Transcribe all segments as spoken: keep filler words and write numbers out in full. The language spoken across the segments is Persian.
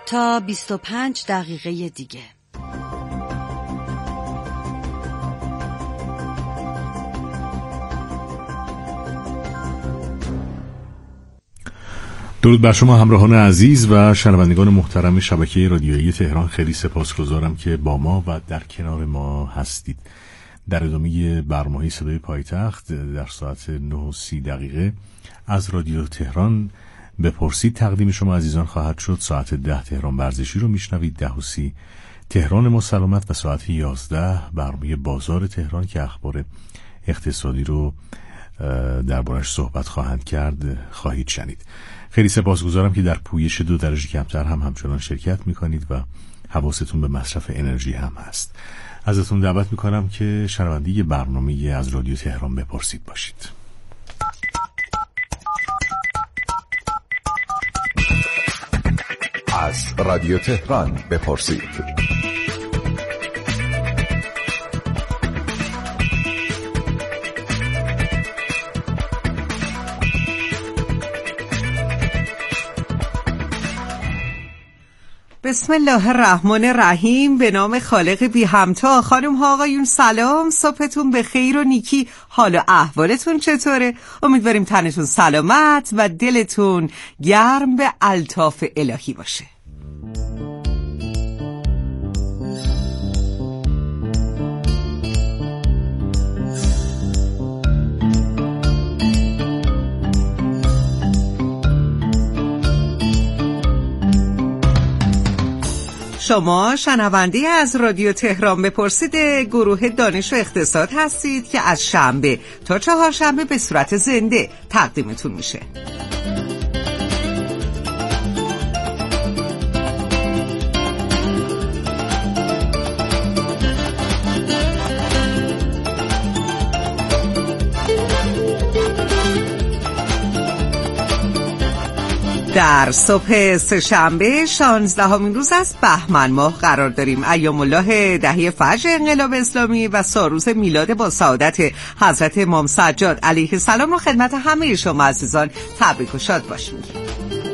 تا بیست و پنج دقیقه دیگه. درود بر شما همراهان عزیز و شنوندگان محترم شبکه رادیویی تهران. خیلی سپاسگزارم که با ما و در کنار ما هستید. در ادامه برنامه صدای پایتخت در ساعت نه و سی دقیقه از رادیو تهران بپرسید تقدیم شما عزیزان خواهد شد. ساعت ده تهران ورزشی رو میشنوید، ده و سی تهران ما سلامت و ساعت یازده برنامه بازار تهران که اخبار اقتصادی رو دربارش صحبت خواهند کرد خواهید شنید. خیلی سپاسگزارم که در پویش دو درجه کمتر هم همچنان شرکت میکنید و حواستون به مصرف انرژی هم هست. ازتون دعوت میکنم که شنونده برنامه از رادیو تهران بپرسید باشید. از رادیو تهران بپرسید. بسم الله الرحمن الرحیم. به نام خالق بی همتا. خانم ها آقایون سلام، صبحتون به خیر و نیکی. حال و احوالتون چطوره؟ امیدواریم تنتون سلامت و دلتون گرم به الطاف الهی باشه. شما شنونده از رادیو تهران بپرسید گروه دانش و اقتصاد هستید که از شنبه تا چهارشنبه به صورت زنده تقدیمتون میشه. در صبح سه‌شنبه شانزدهمین روز از بهمن ماه قرار داریم. ایام الله دهه فجر انقلاب اسلامی و ساروز میلاد با سعادت حضرت امام سجاد علیه السلام رو خدمت همه شما عزیزان تبریک و شاد باش میگیم.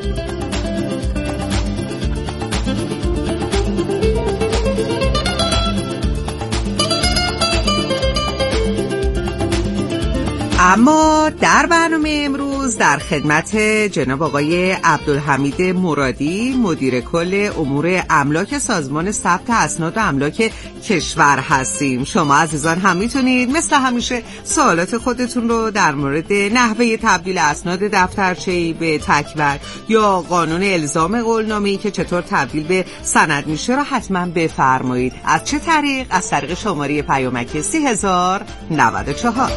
اما در برنامه امروز در خدمت جناب آقای عبدالحمید مرادی مدیر کل امور املاک سازمان ثبت اسناد و املاک کشور هستیم. شما عزیزان هم میتونید مثل همیشه سوالات خودتون رو در مورد نحوه تبدیل اسناد دفترچه‌ای به تکبر یا قانون الزام قولنامه‌ای که چطور تبدیل به سند میشه رو حتما بفرمایید. از چه طریق؟ از طریق شماره پیامک سی هزار و نود و چهار.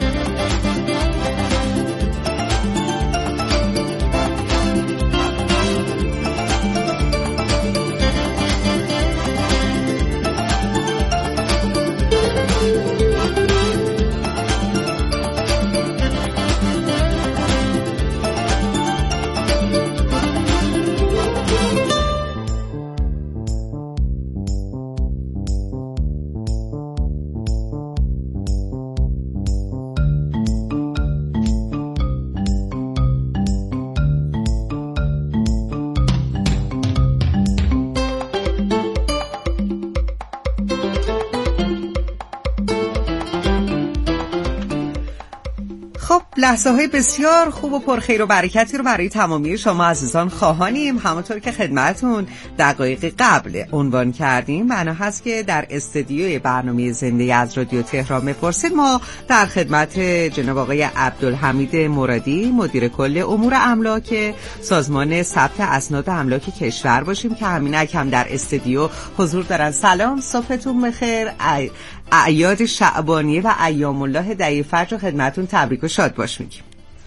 لحظه های بسیار خوب و پرخیر و برکتی رو برای تمامی شما عزیزان خواهانیم. همونطور که خدمتون دقایق قبل عنوان کردیم، بنا هست که در استدیوی برنامه زنده از رادیو تهران بپرسید ما در خدمت جناب آقای عبدالحمید مرادی مدیر کل امور املاک سازمان ثبت اسناد و املاک کشور باشیم که همینک هم در استدیو حضور دارن. سلام، صبحتون بخیر. ای... اعیاد شعبانیه و ایام الله دهه فجر خدمتون تبریک و شاد باش میگیم.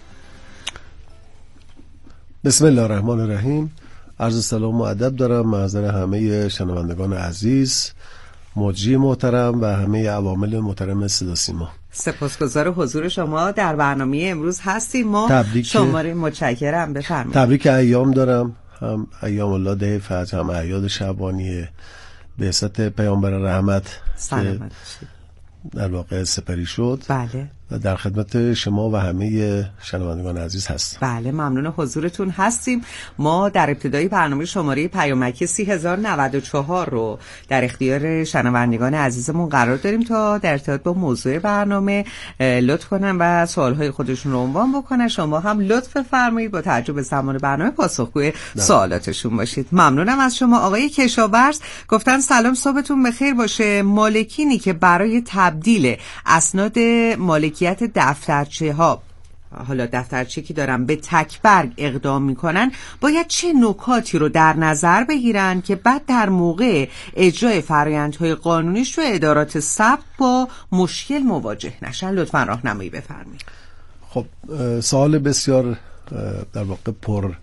بسم الله الرحمن الرحیم. عرض سلام و ادب دارم محضر همه شنوندگان عزیز، مجری محترم و همه عوامل محترم صدا سیما. سپاسگزار حضور شما در برنامه امروز هستیم. ما شماره متشکرم، بفرمایید. تبریک ایام دارم، هم ایام الله دهه فجر هم اعیاد شعبانیه بعثت پیامبر رحمت سلامت در واقع سپری شد. بله. در خدمت شما و همه شنوندگان عزیز هستم. بله، ممنون حضورتون هستیم. ما در ابتدای برنامه شماره پیامکی سی هزار و نود و چهار رو در اختیار شنوندگان عزیزمون قرار داریم تا در ارتباط با موضوع برنامه لطف کنن و سوالهای خودشون رو عنوان بکنن. شما هم لطف فرمایید با توجه به زمان برنامه پاسخگوی سوالاتشون باشید. ممنونم از شما. آقای کشاورز گفتن سلام، صبحتون بخیر باشه. مالکینی که برای تبدیل اسناد مالکیت دفترچه ها، حالا دفترچه که دارن، به تکبرگ اقدام میکنن، باید چه نکاتی رو در نظر بگیرن که بعد در موقع اجرای فرآیندهای قانونیش رو ادارات ثبت با مشکل مواجه نشن؟ لطفاً راهنمایی بفرمایید. خب سوال بسیار در واقع پر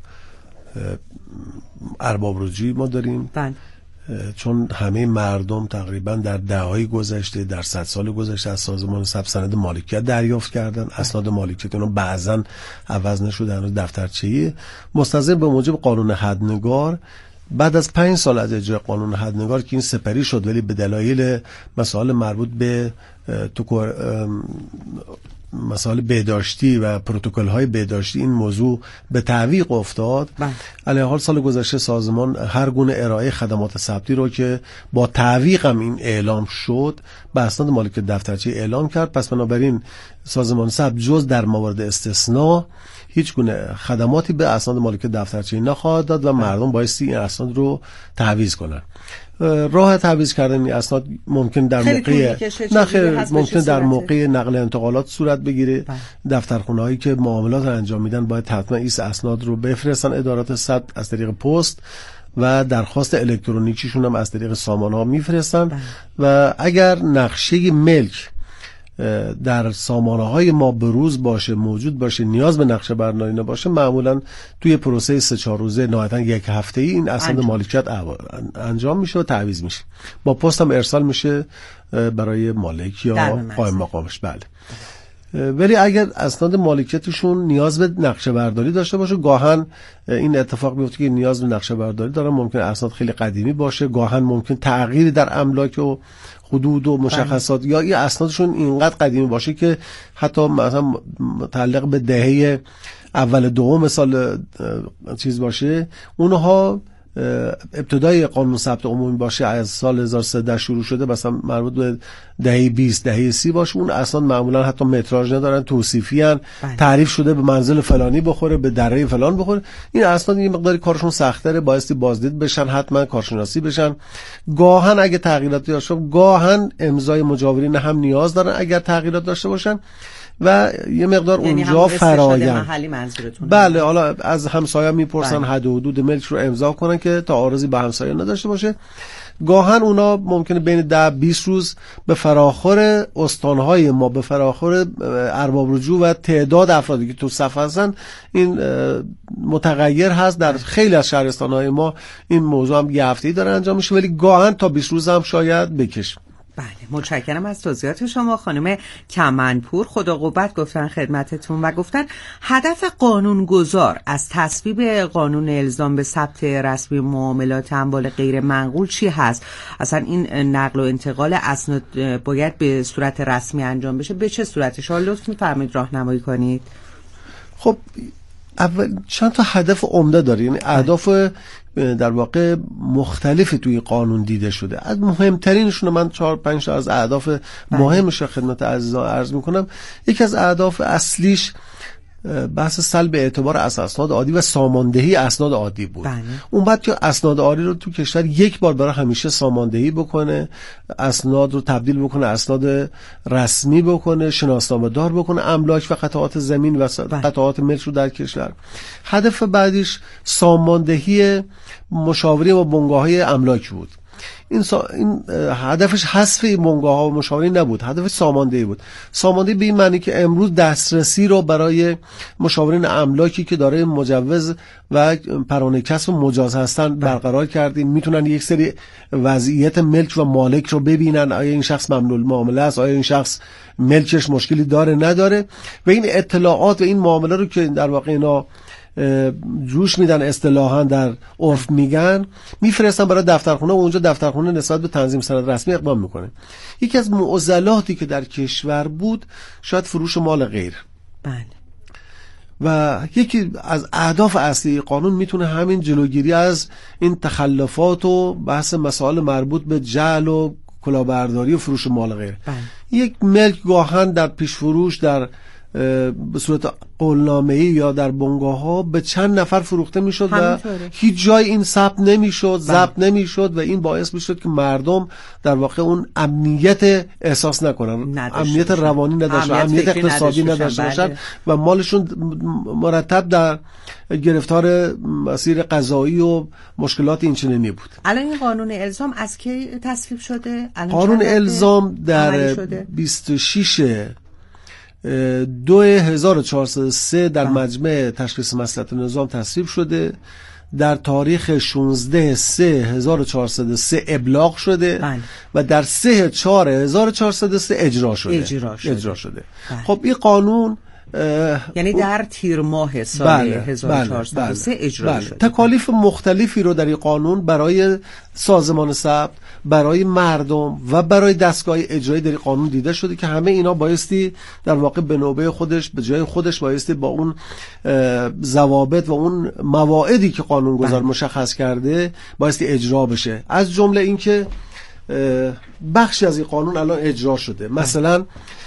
ارباب رجوعی ما داریم. بله. چون همه مردم تقریبا در دهه‌های گذشته، در صد سال گذشته از سازمان ثبت سند مالکیت دریافت کردن. اسناد مالکیت اونها بعضن عوض نشده، هنوز دفترچه‌ای. مستلزم به موجب قانون حدنگار بعد از پنج سال از اجرای قانون حدنگار که این سپری شد، ولی به دلایل مسائل مربوط به تو مسائل بهداشتی و پروتکل‌های بهداشتی این موضوع به تعویق افتاد. علیه حال سال گذشته سازمان هر گونه ارائه خدمات ثبتی رو که با تعویق هم این اعلام شد به اسناد مالکیت دفترچه اعلام کرد. پس بنابراین سازمان ثبت جز در موارد استثناء هیچ گونه خدماتی به اسناد مالکیت دفترچه نخواهد داد و مردم بایستی این اسناد رو تعویض کنن. راه تعویض کردن این اسناد ممکن در موقع نه خیر ممکن در موقع نقل انتقالات صورت بگیره. دفترخونه هایی که معاملات رو انجام میدن باید حتما این اسناد رو بفرستن ادارات ثبت از طریق پست و درخواست الکترونیکیشون هم از طریق سامانه ها میفرستن. و اگر نقشه ملک در سامانه های ما بروز باشه، موجود باشه، نیاز به نقشه برداری نباشه، معمولا توی پروسه سه چهار روزه نهایتا یک هفته ای این اسناد مالکیت انجام میشه و تعویض میشه. با پست هم ارسال میشه برای مالک یا قائم مقامش. بله. ولی اگر اسناد مالکیتشون نیاز به نقشه برداری داشته باشه، گاهن این اتفاق میفته که نیاز به نقشه برداری دارن، ممکن اسناد خیلی قدیمی باشه، گاهن ممکن تغییری در املاک و حدود و مشخصات یا این اسنادشون اینقدر قدیمی باشه که حتی مثلا متعلق به دهه اول دوم سال چیز باشه، اونها ابتدای قانون ثبت عمومی باشه، از سال هزار و سیصد شروع شده، مثلا مربوط به دهه بیست دهه سی باشه، اون اسناد معمولا حتی متراژ ندارن، توصیفی ان، تعریف شده به منزل فلانی بخوره، به دره فلان بخوره. این اسناد یه مقداری کارشون سخت‌تره، بایستی بازدید بشن، حتما کارشناسی بشن. گاهن اگه تغییراتی داشته گاهن امضای مجاورین هم نیاز دارن اگر تغییرات داشته باشن و یه مقدار یعنی اونجا فرایند. بله، حالا از همسایه میپرسن حد و حدود ملک رو امضا کنن که تا عارضی به همسایه نداشته باشه. گاهن اونا ممکنه بین ده بیست روز به فراخور استانهای ما، به فراخور ارباب رجوع و تعداد افرادی که تو صف هستن این متغیر هست. در خیلی از شهرستانهای ما این موضوع هم یه هفته‌ای داره انجام میشه، ولی گاهن تا بیست روز هم شاید بکشه. بله، متشکرم از توضیحات شما. خانم کمنپور خدا قوت گفتن خدمتتون و گفتن هدف قانونگذار از تصویب قانون الزام به ثبت رسمی معاملات اموال غیر منقول چی هست؟ اصلا این نقل و انتقال اسناد باید به صورت رسمی انجام بشه، به چه صورتش؟ شما لطف می‌فرمایید راهنمایی کنید. خب اول چند تا هدف عمده داره، یعنی اهداف در واقع مختلف توی قانون دیده شده. از مهمترینشون من چهار پنج تا از اهداف مهمش رو خدمت عزیزان عرض میکنم. یکی از اهداف اصلیش بحث سلب اعتبار از اسناد عادی و ساماندهی اسناد عادی بود. بله. اون بعد که اسناد عادی رو تو کشور یک بار برای همیشه ساماندهی بکنه، اسناد رو تبدیل بکنه اسناد رسمی بکنه، شناسنامه دار بکنه، املاک و قطعات زمین و قطعات ملک رو در کشور. هدف بعدیش ساماندهی مشاوره و بنگاه‌های املاک بود. این, سا... این هدفش حذف بنگاه ها و مشاورین نبود، هدفش ساماندهی بود. ساماندهی به این معنی که امروز دسترسی رو برای مشاورین املاکی که دارای مجوز و پرونده کسب و مجاز هستن برقرار کردیم، میتونن یک سری وضعیت ملک و مالک رو ببینن، آیا این شخص ممنوع المعامله است، آیا این شخص ملکش مشکلی داره نداره، و این اطلاعات و این معامله رو که در واقع اینا جوش میدن اصطلاحاً در عرف میگن، میفرستن برای دفترخونه و اونجا دفترخونه نسبت به تنظیم سند رسمی اقدام میکنه. یکی از معضلاتی که در کشور بود شاید فروش مال غیر. بله. و یکی از اهداف اصلی قانون میتونه همین جلوگیری از این تخلفات و بحث مسائل مربوط به جعل و کلاهبرداری و فروش مال غیر. بله. یک ملک گاهن در پیش فروش در به صورت قولنامه‌ای یا در بنگاه ها به چند نفر فروخته میشد و هیچ جای این ثبت نمیشد، ضبط نمیشد و این باعث میشد که مردم در واقع اون امنیت احساس نکنن، امنیت باشن. روانی نداشتن، امنیت اقتصادی نداشته باشن و مالشون مرتب در گرفتار مسیر قضایی و مشکلات اینچنینی بود. الان این قانون الزام از کی تصویب شده؟ قانون الزام در بیست و شش دو هزار و چهارصد و سه در مجمع تشخیص مصلحت نظام تصویب شده، در تاریخ شانزده سه هزار و چهارصد و سه ابلاغ شده بله. و در سه چهار هزار و چهارصد و سه اجرا شده اجرا شده, اجرا شده. بله. خب این قانون یعنی در تیر ماه سال بله، هزار و چهارصد و سه بله، اجرا بله. شده. تکالیف مختلفی رو در این قانون برای سازمان ثبت، برای مردم و برای دستگاه اجرایی در این قانون دیده شده که همه اینا بایستی در واقع به نوبه خودش به جای خودش بایستی با اون ضوابط و اون مواعیدی که قانونگذار بله. مشخص کرده بایستی اجرا بشه. از جمله اینکه بخشی از این قانون الان اجرا شده. مثلا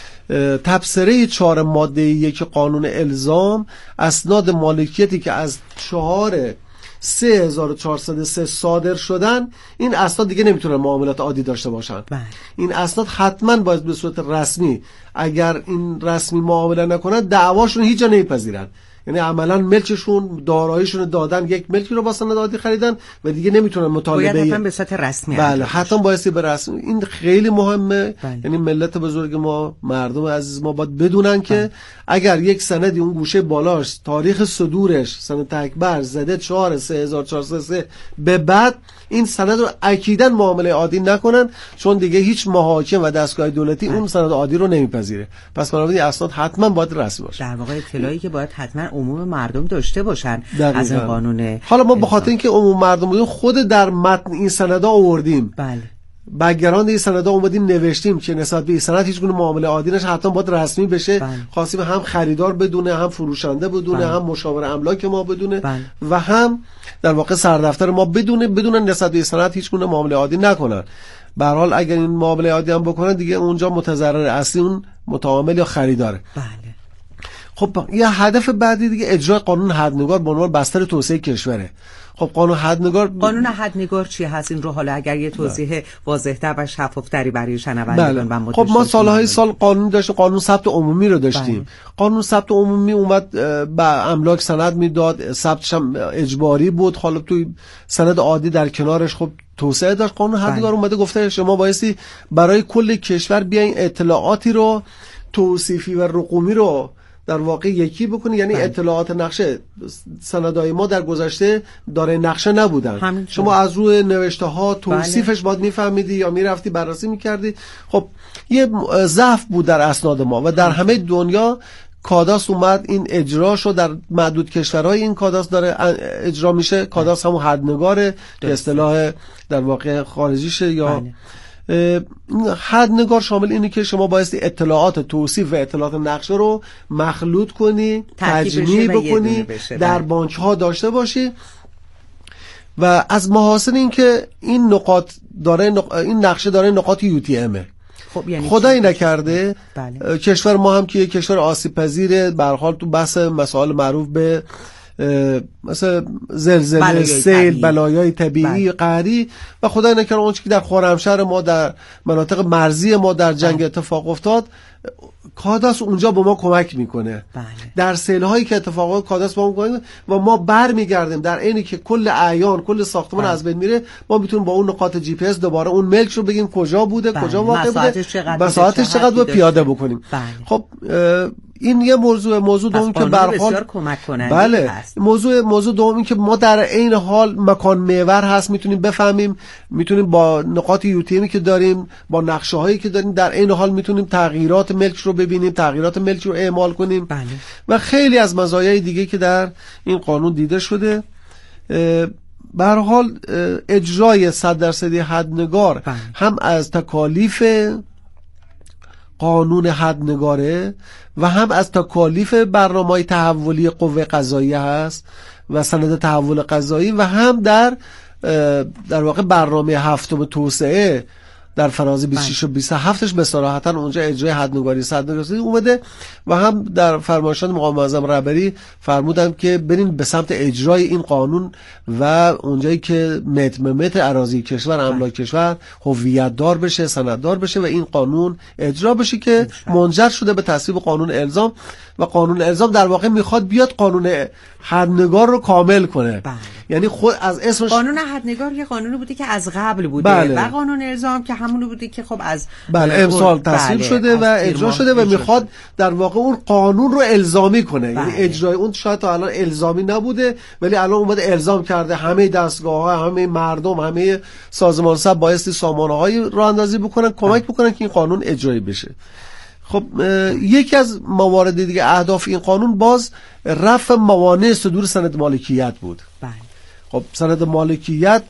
تبصره چهار ماده یک قانون الزام، اسناد مالکیتی که از چهار سه هزار و چهارصد و سه صادر شدن، این اسناد دیگه نمیتونن معاملات عادی داشته باشن. بله. این اسناد حتما باید به صورت رسمی، اگر این رسمی معامله نکنن دعواشون هیچ جا نمیپذیرن. یعنی عملا ملکشون داراییشون دادن، یک ملکی رو با سند عادی خریدن و دیگه نمیتونن مطالبه باید حتما به صورت رسمی بله حتما بایستی به رسمی. این خیلی مهمه. بله. یعنی ملت بزرگ ما، مردم عزیز ما باید بدونن که بله. اگر یک سندی اون گوشه بالاش تاریخ صدورش سند تکبر زده چهار سه هزار و چهارصد و سه به بعد، این سند رو اکیداً معامله عادی نکنن، چون دیگه هیچ محاکم و دستگاه دولتی بله. اون سند عادی رو نمیپذیره. پس بنابراین اسناد حتما باید رسمی باشه. در واقع اطلاعی که باید حتما عموم مردم داشته باشن دقیقا. از این قانون. حالا ما به خاطر اینکه عموم مردم بودیم خود در متن این سندا آوردیم. بله. بگراند این سندا اومدیم نوشتیم که نسبت به این سند هیچ گونه معامله عادی نشه، حتما باید رسمی بشه. بله. خواستیم هم خریدار بدونه، هم فروشنده بدونه، بله. هم مشاور املاک ما بدونه بله. و هم در واقع سردفتر ما بدونه، بدونن نسبت به این سند هیچ گونه معامله عادی نکنن. به هر حال اگر این معامله عادی هم بکنن دیگه اونجا متضرر اصلی اون متعامل یا خریداره. بله. خب یه هدف بعدی دیگه اجرای قانون حدنگار به عنوان بستر توسعه کشوره. خب قانون حدنگار قانون حدنگار چی هست؟ این رو حالا اگر یه توضیح واضح‌تر و شفاف‌تری برای شنوندگان و متشکرم. خب ما سالهای سال قانون داشتیم، قانون ثبت عمومی رو داشتیم. بله. قانون ثبت عمومی اومد به املاک سند میداد، ثبتش هم اجباری بود. حالا توی سند عادی در کنارش خب توسعه داشت. قانون حدنگار اومده گفته شما بایستی برای کل کشور بیاین اطلاعاتی رو توصیفی و رقمی رو در واقع یکی بکنی. یعنی بله. اطلاعات نقشه سندای ما در گذشته داره نقشه نبودن، شما از روی نوشته ها توصیفش بله. باید میفهمیدی یا میرفتی بررسی میکردی. خب یه ضعف بود در اسناد ما و در همه دنیا کاداس اومد این اجرا شد. در معدود کشورهای این کاداس داره اجرا میشه. کاداس همون حدنگاره که اصطلاح در واقع خارجیشه. یا بله. حدنگار شامل اینه که شما بایستی اطلاعات توصیف و اطلاعات نقشه رو مخلوط کنی، تجمیع بکنی، در بانک ها داشته باشی و از محاسن این که این نقاط داره نق... این نقشه داره نقاط یو تی امه. خب یعنی خدایی نکرده بله. کشور ما هم که یک کشور آسیب پذیره، به هر حال تو بحث مسائل معروف به مثلا زلزله، سیل، بلایای طبیعی، قحطی و خدای نکنه اون چیزی که در خرمشهر ما در مناطق مرزی ما در جنگ بله. اتفاق افتاد، کاداس اونجا به ما کمک میکنه. بله. در سیل هایی که اتفاقات کاداس با ما کمک میکنه و ما برمیگردیم در عینی که کل اعیان کل ساختمان بله. از بین میره، ما میتونیم با اون نقاط جی پی اس دوباره اون ملک رو بگیم کجا بوده، بله. کجا واقع بوده، مساحتش چقدر و پیاده بکنیم. بله. خب این یه موضوع موضوع دوم که برخورد بسیار کمک کننده بله هست. موضوع موضوع دومی که ما در عین حال مکان محور هست، میتونیم بفهمیم، میتونیم با نقاط یو تی امی که داریم، با نقشه هایی که داریم، در عین حال میتونیم تغییرات ملک رو ببینیم، تغییرات ملک رو اعمال کنیم. بله. و خیلی از مزایای دیگه که در این قانون دیده شده. به هر حال اجرای صد درصدی حدنگار بله. هم از تکالیف قانون حدنگاره و هم از تکالیف برنامه‌های تحولی قوه قضاییه هست و سند تحول قضایی، و هم در در واقع برنامه هفتم توسعه در فراز بیست و شش و بیست و هفتش به صراحتاً اونجا اجرای حدنگاری صد درصدی اومده، و هم در فرمایشات مقام معظم رهبری فرمودن که برین به سمت اجرای این قانون و اونجایی که متر به متر اراضی کشور، املاک کشور هویت دار بشه، سنددار بشه و این قانون اجرا بشه که منجر شده به تصویب قانون الزام. و قانون الزام در واقع میخواد بیاد قانون حدنگار رو کامل کنه. بله. یعنی خود از اسمش قانون حدنگار یه قانونی بوده که از قبل بوده. بله. و قانون الزام که همونی بوده که خب از بله امسال تصویب بله. شده و اجرا شده و میخواد در واقع اون قانون رو الزامی کنه. بله. یعنی اجرای اون شاید تا الان الزامی نبوده ولی الان اومده الزام کرده، همه دستگاه‌ها، همه مردم، همه سازمان سب بایستی سامانه‌های راه اندازی بکنن، کمک بکنن که این قانون اجرایی بشه. خب یکی از موارد دیگه اهداف این قانون باز رفع موانع صدور سند مالکیت بود. بله. خب سند مالکیت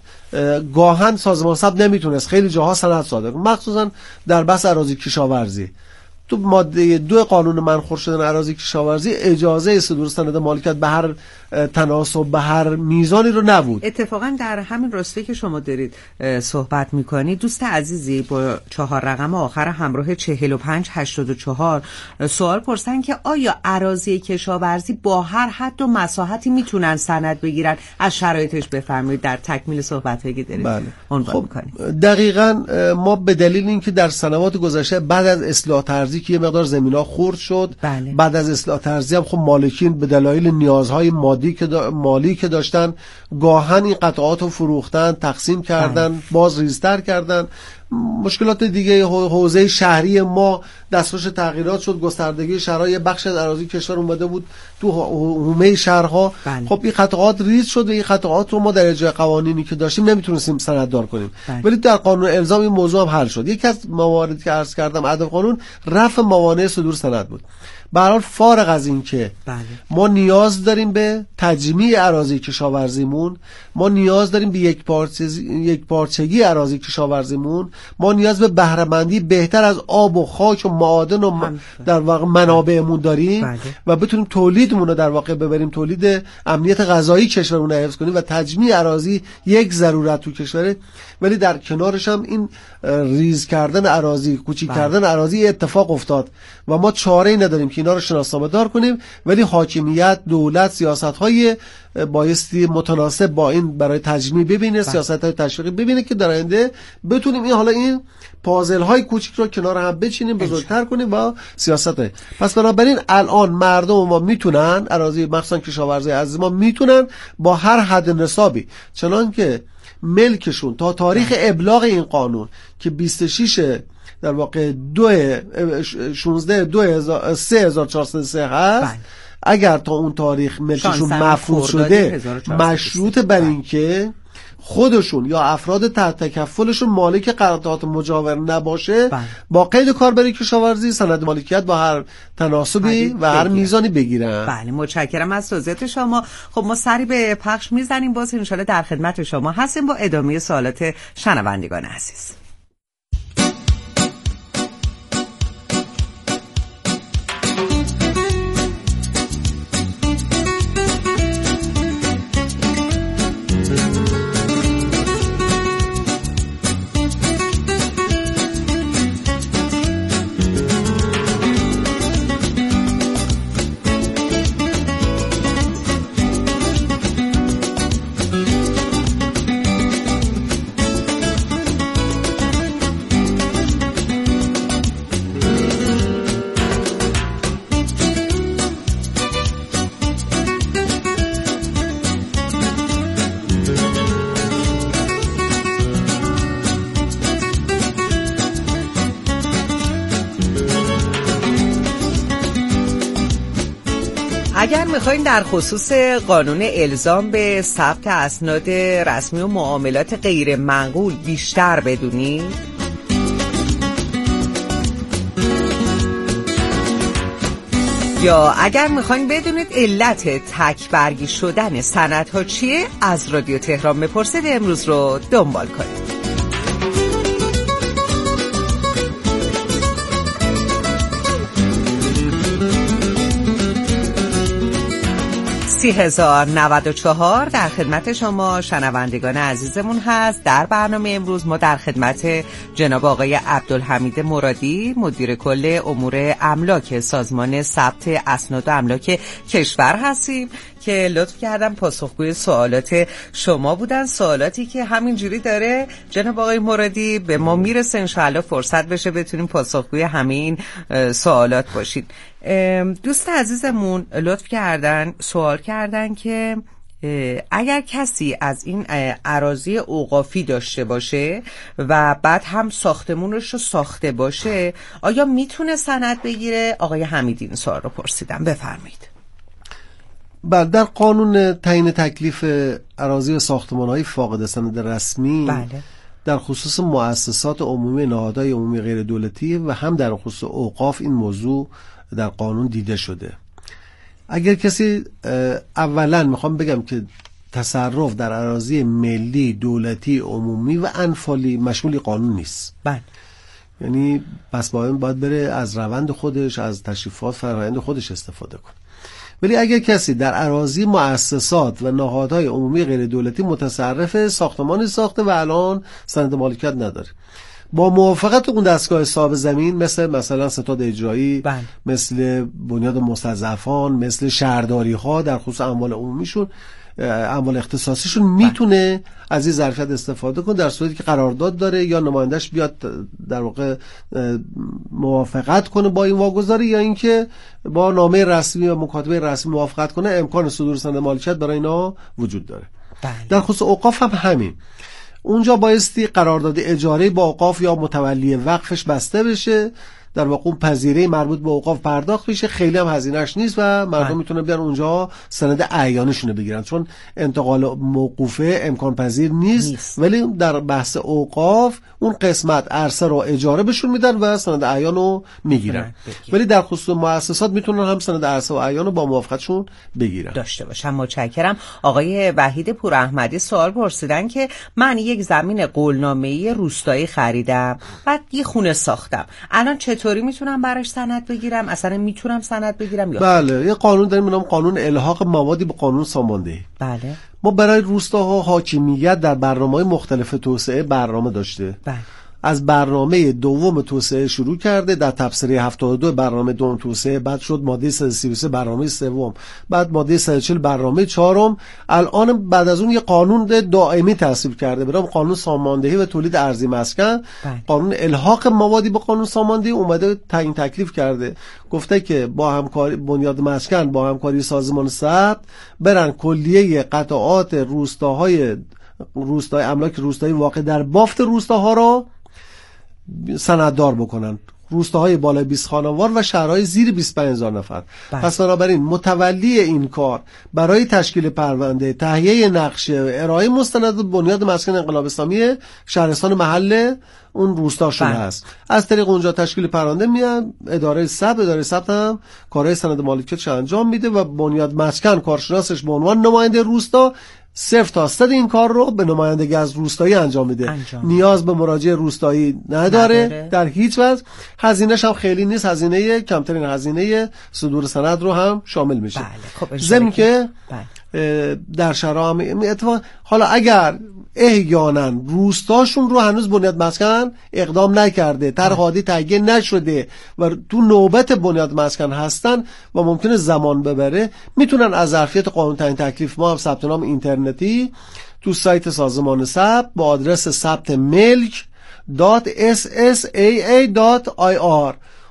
گاهن سازمان ثبت نمیتونست خیلی جاها سند صادر کنه، مخصوصا در بحث اراضی کشاورزی. تو ماده دو قانون منخور شدن اراضی کشاورزی اجازه صدور سند مالکیت به هر تناسب به هر میزانی رو نبود. اتفاقا در همین راسته که شما دارید صحبت میکنید، دوست عزیزی با چهار رقم آخر همراه چهل و پنج هشتاد و چهار سوال پرسن که آیا اراضی کشاورزی با هر حد و مساحتی میتونن سند بگیرن؟ از شرایطش بفرمایید در تکمیل صحبتایی که دارید. بله. عنوان خب میکنید. دقیقاً ما به دلیل اینکه در سنوات گذشته بعد از اصلاح ارضی که یه مقدار زمینا خرد شد، بله. بعد از اصلاح ارضی هم خب مالکین به دلایل نیازهای مادی که دا مالی که داشتن گاهن این قطعات رو فروختن، تقسیم کردن، بله. باز ریزتر کردن. مشکلات دیگه حوزه شهری ما دستخوش تغییرات شد، گستردگی شهرهای بخش از اراضی کشور اومده بود تو حومه شهرها. بله. خب این قطعات ریز شد و این قطعات رو ما در اجرای قوانینی که داشتیم نمیتونستیم سنددار کنیم. بله. ولی در قانون الزام این موضوع هم حل شد. یکی از مواردی که عرض کردم هدف قانون رفع موانع صدور سند بود. به هر حال فارغ از این که بله. ما نیاز داریم به تجمیع اراضی کشاورزیمون، ما نیاز داریم به یک پارچگی یک پارچگی اراضی کشاورزیمون، ما نیاز به بهره مندی بهتر از آب و خاک و معادن و در واقع منابعمون داریم. بله. و بتونیم تولیدمون رو در واقع ببریم، تولید امنیت غذایی کشورمون رو حفظ کنیم و تجمیع اراضی یک ضرورت تو کشوره. ولی در کنارش هم این ریز کردن اراضی، کوچیک بله. کردن اراضی اتفاق افتاد و ما چاره‌ای نداریم که اینا رو شناسنامه دار کنیم، ولی حاکمیت، دولت سیاست‌های بایستی متناسب با این برای تجمیع ببینه، سیاست‌های تشویقی ببینه که در آینده بتونیم این حالا این پازل‌های کوچیک رو کنار هم بچینیم، بزرگتر کنیم با سیاست‌های. پس بنابراین الان مردم ما میتونن اراضی مخصوصا کشاورزی از ما میتونن با هر حد نصابی، چنان که ملکشون تا تاریخ ابلاغ این قانون که بیست و شش در واقع دو شانزده دو هزار سه هزار و چهارصد و سه هست، بله. اگر تا اون تاریخ ملکشون مفروض شده مشروط بر این که خودشون یا افراد تحت تکفلشون مالک قطعات مجاور نباشه، بله. با قید کاربری کشاورزی سند مالکیت با هر تناسبی و هر میزانی بگیرن. بله متشکرم از توضیحات شما. خب ما سری به پخش میزنیم، باز ان شاءالله در خدمت شما هستیم با ادامه سوالات شنوندگان عزیز. اگر میخواین در خصوص قانون الزام به ثبت اسناد رسمی و معاملات غیر منقول بیشتر بدونید، یا اگر میخواین بدونید علت تکبرگی شدن سندها چیه، از رادیو تهران بپرسید امروز رو دنبال کنید. سی هزار نود و چهار در خدمت شما شنوندگان عزیزمون هست. در برنامه امروز ما در خدمت جناب آقای عبدالحمید مرادی، مدیر کل امور املاک سازمان ثبت اسناد و املاک کشور هستیم که لطف کردن پاسخگوی سوالات شما بودن، سوالاتی که همینجوری داره جناب آقای مرادی به ما میرسه، انشاءالله فرصت بشه بتونیم پاسخگوی همین سوالات باشید. دوست عزیزمون لطف کردن سوال کردن که اگر کسی از این اراضی اوقافی داشته باشه و بعد هم ساختمونش رو ساخته باشه، آیا میتونه سند بگیره؟ آقای حمیدی این سوال رو پرسیدم، بفرمایید. بله، در قانون تعیین تکلیف اراضی و ساختمان‌های فاقد سند رسمی بله. در خصوص مؤسسات عمومی، نهادهای عمومی غیر دولتی و هم در خصوص اوقاف این موضوع در قانون دیده شده. اگر کسی اولا میخوام بگم که تصرف در اراضی ملی، دولتی، عمومی و انفالی مشمول قانون نیست. بله. یعنی پس باید باید بره از روند خودش، از تشریفات فرآیند خودش استفاده کنه. ولی اگر کسی در اراضی مؤسسات و نهادهای عمومی غیر دولتی متصرف ساختمانی ساخته و الان سند مالکیت نداره، با موافقت اون دستگاه صاحب زمین، مثل مثلا ستاد اجرایی، بله. مثل بنیاد مستضعفان، مثل شهرداری ها در خصوص اموال عمومیشون، اموال اختصاصیشون، میتونه از این ظرفیت استفاده کنه در صورتی که قرارداد داره یا نمایندش بیاد در واقع موافقت کنه با این واگذاری، یا اینکه با نامه رسمی و مکاتبه رسمی موافقت کنه. امکان صدور سند مالکیت برای اینا وجود داره. بله. در خصوص اوقاف هم همین. اونجا بایستی قرارداد اجاره با اوقاف یا متولی وقفش بسته بشه، در واقع اون پذیره مربوط به اوقاف پرداخت بشه، خیلی هم هزینه‌اش نیست و مردم میتونن بیان اونجا سند اعیانشون رو بگیرن، چون انتقال موقوفه امکان پذیر نیست, نیست. ولی در بحث اوقاف اون قسمت عرصه رو اجاره بهشون میدن و سند اعیان رو میگیرن، ولی در خصوص مؤسسات میتونن هم سند عرصه و اعیان رو با موافقتشون بگیرن داشته باشن. متشکرم. آقای وحید پوراحمدی سوال پرسیدن که من یک زمین قولنامه‌ای روستایی خریدم، بعد یه خونه ساختم، الان چطوری میتونم براش سند بگیرم؟ اصلا میتونم سند بگیرم یا بله، یه قانون داریم به نام قانون الحاق موادی به قانون ساماندهی. بله. ما برای روستاها حاکمیت در برنامه‌های مختلف توسعه برنامه داشته. بله. از برنامه دوم توسعه شروع کرده، در تبصره هفتاد و دو برنامه دوم توسعه، بعد شد ماده صد و سی و سه برنامه سوم، بعد ماده صد و چهل برنامه چهارم، الان بعد از اون یه قانون دائمی تصویب کرده به نام قانون ساماندهی و تولید ارضی مسکن. بله. قانون الحاق موادی به قانون ساماندهی اومده تعیین تکلیف کرده، گفته که با همکاری بنیاد مسکن با همکاری سازمان ثبت برن کلیه قطعات روستاهای روستای املاک روستایی واقع در بافت روستاها را سنددار بکنن، روستاهای بالای بیست خانوار و شهرهای زیر بیست و پنج هزار نفر. بله. پس بنابراین متولی این کار برای تشکیل پرونده، تهیه نقشه، ارائه مستند بنیاد مسکن انقلاب اسلامی شهرستان محل اون روستاشون بله. هست. از طریق اونجا تشکیل پرونده میان، اداره ثبت اداره ثبت هم کارهای سند مالکیتش انجام میده و بنیاد مسکن کارشناسش به عنوان نماینده روستا صرف تا صد این کار رو به نمایندگی از روستایی انجام میده. انجام. نیاز به مراجع روستایی نداره, نداره در هیچ وجه. هزینه‌ش هم خیلی نیست، هزینه کمترین هزینه صدور سند رو هم شامل میشه. بله. خب ضمن که بله. در شرایط اتفاق حالا اگر احیانا روستاشون رو هنوز بنیاد مسکن اقدام نکرده، طرح عادی تهیه نشده و تو نوبت بنیاد مسکن هستن و ممکنه زمان ببره، میتونن از ظرفیت قانون تعیین تکلیف ما هم ثبت نام اینترنتی تو سایت سازمان ثبت با آدرس ثبت ملک دات اس اس ای ای دات آی آر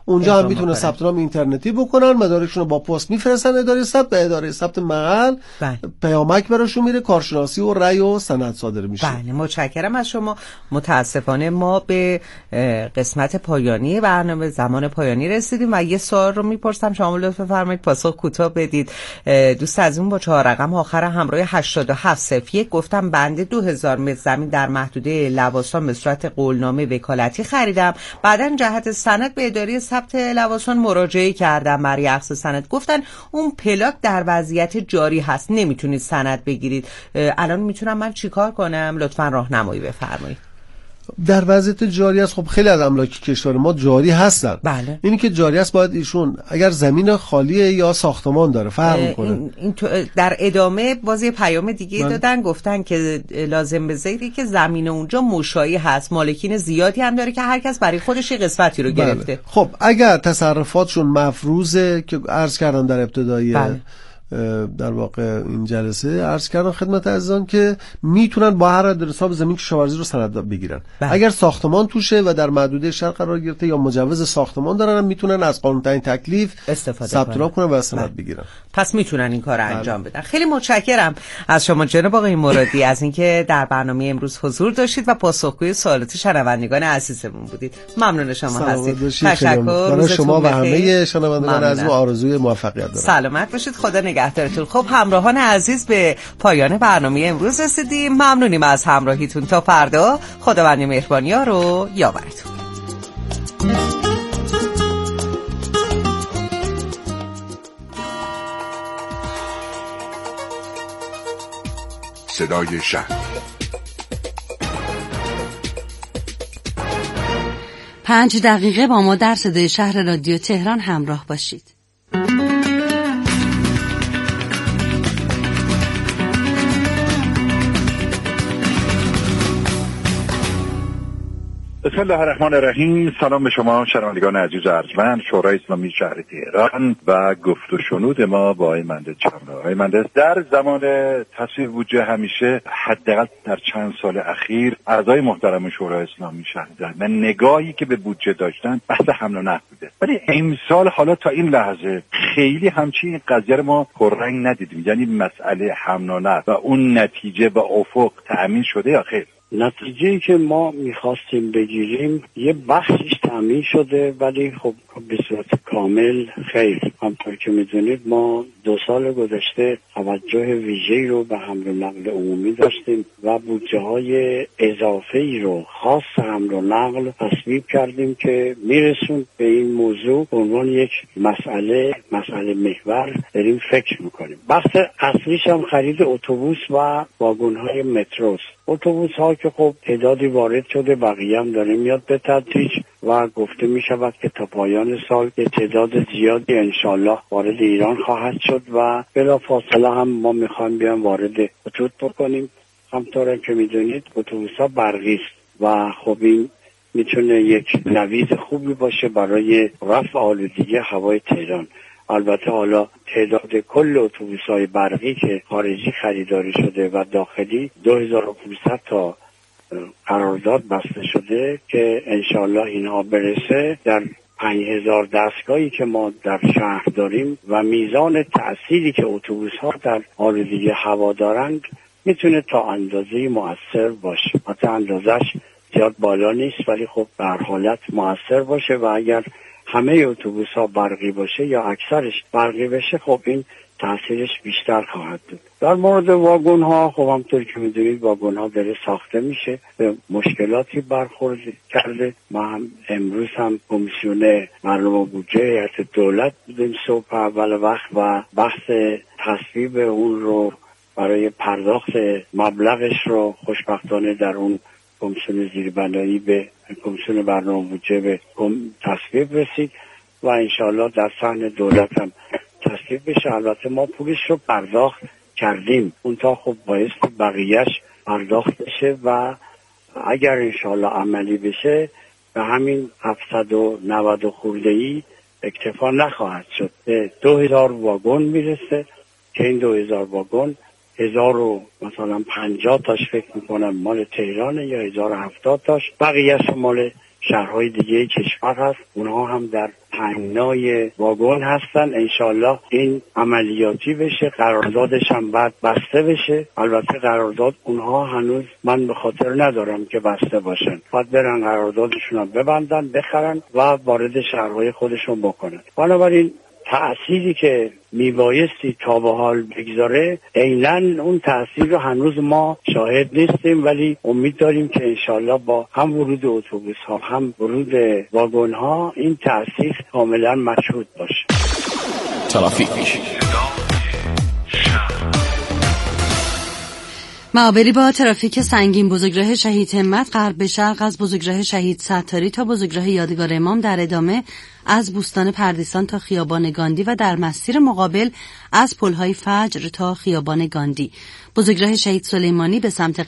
اونجا هم میتونه ثبت نام اینترنتی بکنن، مدارکشون رو با پست میفرستن اداره ثبت، به اداره ثبت محل پیامک براشون میره، کارشناسی و رأی و سند صادر میشه. بله متشکرم از شما. متاسفانه ما به قسمت پایانی برنامه، زمان پایانی رسیدیم و یه سوال رو میپرسم، شما لطف بفرمایید پاسخ کوتاه بدید. دوست عزیزمون با چهار رقم آخر همراه هشتاد و هفت صفر یک گفتم بنده دو هزار متر زمین در محدوده لواسان به صورت قولنامه وکالتی خریدم، بعداً جهت سند به اداره ثبت لواسان مراجعه کردم برای اخذ سند، گفتن اون پلاک در وضعیت جاری هست، نمیتونید سند بگیرید. الان میتونم من چیکار کنم؟ لطفاً راهنمایی بفرمایید. در وضعیت جاری است، خب خیلی از املاک کشور ما جاری هستن. بله. اینی که جاری است باید ایشون اگر زمین خالیه یا ساختمان داره فرق میکنه. این, این در ادامه بازی پیام دیگه بله. دادن گفتن که لازم به ذکری که زمین اونجا مشاعی هست، مالکین زیادی هم داره که هر کس برای خودش یه قسمتی رو گرفته. بله. خب اگر تصرفاتشون مفروضه که عرض کردم در ابتدای بله. در واقع این جلسه عرض کردم خدمت عزیزان که میتونن با هر اداره حساب زمین کشاورزی رو سند بگیرن. بله. اگر ساختمان توشه و در محدوده شهر قرار گرفته یا مجوز ساختمان دارن، میتونن از قانون تعیین تکلیف ثبت نام کنن و سند بله. بگیرن. پس میتونن این کار رو انجام بدن. خیلی متشکرم از شما جناب آقای مرادی از اینکه در برنامه امروز حضور داشتید و پاسخگوی سوالات شنوندگان عزیزمون بودید. ممنون شما هستید. تشکر. برای شما و همه شنوندگان عزیز آرزوی موفقیت دارم. سلامت باشید. خدا نگهدارتون. خب همراهان عزیز به پایان برنامه امروز رسیدیم. ممنونیم از همراهیتون. تا فردا خداوند مهربانی‌ها رو یاورتون. صدای شهر پنج دقیقه با ما در صدای شهر رادیو تهران همراه باشید. بسم الله الرحمن الرحیم. سلام به شما شنوندگان عزیز ارجمند. شورای اسلامی شهر تهران و گفت و شنود ما با آقای مهندس چمرا. آقای مهندس در زمان تصویب بودجه همیشه حداقل در چند سال اخیر اعضای محترم شورای اسلامی شهر تهران نگاهی که به بودجه داشتن بحث حمل و نقل بوده، ولی امسال حالا تا این لحظه خیلی همچین قضیه رو ما پررنگ ندیدیم. یعنی مسئله حمل و نقل و اون نتیجه و افق تأمین شده یا خیر؟ نتیجه‌ای که ما میخواستیم بگیریم یه بخشش تامین شده، ولی خب به صورت کامل خیر. همطور که میدونید ما دو سال گذشته توجه ویژه‌ای رو به حمل و نقل عمومی داشتیم و بودجه های اضافه‌ای رو خاص حمل و نقل تصویب کردیم که میرسون به این موضوع به عنوان یک مسئله مسئله محور داریم فکر میکنیم. بحث اصلیش هم خرید اتوبوس و واگن‌های متروست. اتوبوس ها که خب تعدادی وارد شده، بقیه هم داره میاد به تدریج و گفته می شود که تا پایان سال یه تعداد زیادی انشالله وارد ایران خواهد شد و بلا فاصله هم ما میخوایم بیان وارد خطوط بکنیم. همطور که میدونید اتوبوس ها برقی است و خب این میتونه یک نوید خوبی باشه برای رفع آلودگی هوای تهران. البته حالا تعداد کل اتوبوس‌های برقی که خارجی خریداری شده و داخلی دو هزار و پانصد تا قرارداد بسته شده که انشالله اینها برسه در پنج هزار دستگاهی که ما در شهر داریم و میزان تأثیری که اتوبوس‌ها در آلودگی هوا دارند میتونه تا اندازه‌ای مؤثر باشه. حتی اندازش زیاد بالا نیست ولی خب به هر حالت مؤثر باشه و اگر همه اتوبوس ها برقی باشه یا اکثرش برقی بشه خب این تاثیرش بیشتر خواهد بود. در مورد واگن ها خب همطور که میدونید واگن ها داره ساخته میشه، به مشکلاتی برخورد کرده. ما هم امروز هم کمیسیون برنامه بودجه هیئت دولت بودیم صبح اول وقت و بحث تصویب اون رو برای پرداخت مبلغش رو خوشبختانه در اون کمیسیون زیربنایی به کمیسیون برنامه بودجه به تصویب رسید و انشالله در صحن دولت هم تصویب بشه. البته ما پولش رو پرداخت کردیم، اون تا خب باید بقیهش پرداخت بشه و اگر انشالله عملی بشه به همین هفتصد و نود خورده ای اکتفا نخواهد شد، به دو هزار واگن میرسه که این دو هزار واگن هزار و مثلا پنجاه تاش فکر میکنم مال تهرانه یا هزار و هفتاد تاش، بقیهش مال شهرهای دیگه کشور هست، اونها هم در تنگنای واگن هستن. انشالله این عملیاتی بشه، قراردادش هم بعد بسته بشه. البته قرارداد اونها هنوز من به خاطر ندارم که بسته باشن، باید برن قراردادشون هم ببندن، بخرن و وارد شهرهای خودشون بکنن. بنابراین تأثیری که میبایستی تا به حال بگذاره عیناً اون تأثیر رو هنوز ما شاهد نیستیم، ولی امید داریم که انشالله با هم ورود اتوبوس ها هم ورود واگن ها این تأثیر کاملا مشهود باشه. ترافیک معابری با ترافیک سنگین بزرگراه شهید همت غرب به شرق از بزرگراه شهید ستاری تا بزرگراه یادگار امام، در ادامه از بوستان پردیسان تا خیابان گاندی و در مسیر مقابل از پلهای فجر تا خیابان گاندی. بزرگراه شهید سلیمانی به سمت